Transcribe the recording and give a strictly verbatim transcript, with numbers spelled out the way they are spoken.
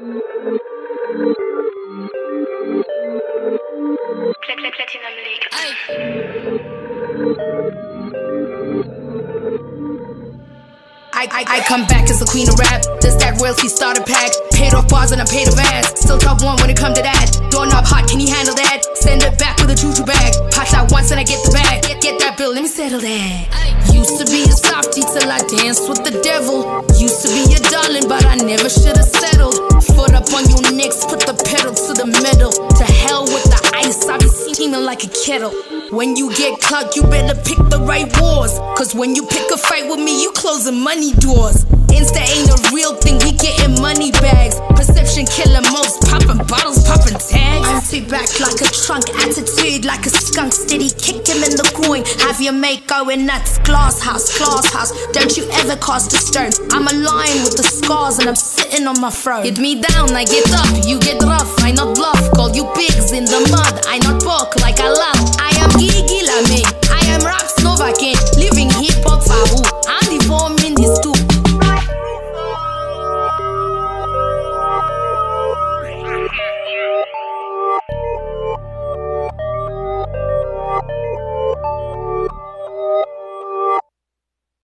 Platinum League. I, I, I come back as the queen of rap. Does that royalty starter pack? Paid off bars and I paid of ads. Still top one when it come to that. Doorknob hot, can you handle that? Send it back with a juju bag. Pot out once and I get the bag. Get, get that bill, let me settle that. Used to be a softie till I danced with the devil. Used to be your darling, but I never should've settled. Foot up on your necks, put the pedal to the metal. To hell with the ice, I be steaming like a kettle. When you get clout, you better pick the right wars. Cause when you pick a fight with me, you closing money doors. Insta ain't a real thing, we getting money bags. Perception killing most, popping bottles, popping tags. Empty back like a trunk, attitude like a skunk. Steady kick him in the groin, have your mate going nuts. Glass house, glass house, don't you ever cast a stone. I'm a lion with the scars and I'm sitting on my throne. Hit me down, I get up, you get rough, I not bluff. Call you pigs in the mud, I not bark like I love.